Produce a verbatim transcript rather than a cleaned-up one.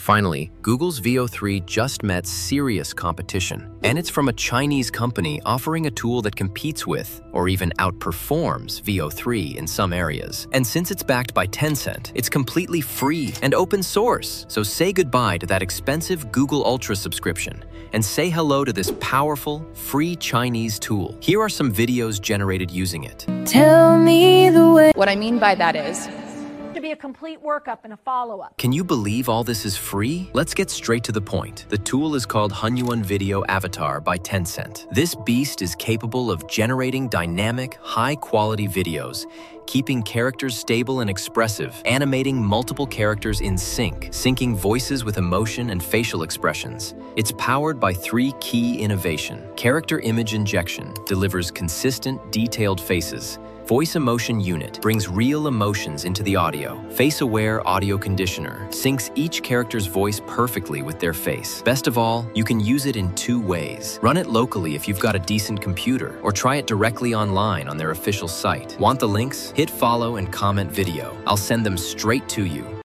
Finally, Google's Veo three just met serious competition, and it's from a Chinese company offering a tool that competes with, or even outperforms, Veo three in some areas. And since it's backed by Tencent, it's completely free and open source. So say goodbye to that expensive Google Ultra subscription and say hello to this powerful, free Chinese tool. Here are some videos generated using it. Tell me the way. What I mean by that is, to be a complete workup and a follow-up. Can you believe all this is free? Let's get straight to the point. The tool is called Hunyuan Video Avatar by Tencent. This beast is capable of generating dynamic, high-quality videos, keeping characters stable and expressive, animating multiple characters in sync, syncing voices with emotion and facial expressions. It's powered by three key innovation. Character image injection delivers consistent, detailed faces. Voice Emotion Unit brings real emotions into the audio. Face-aware audio conditioner syncs each character's voice perfectly with their face. Best of all, you can use it in two ways. Run it locally if you've got a decent computer, or try it directly online on their official site. Want the links? Hit follow and comment video. I'll send them straight to you.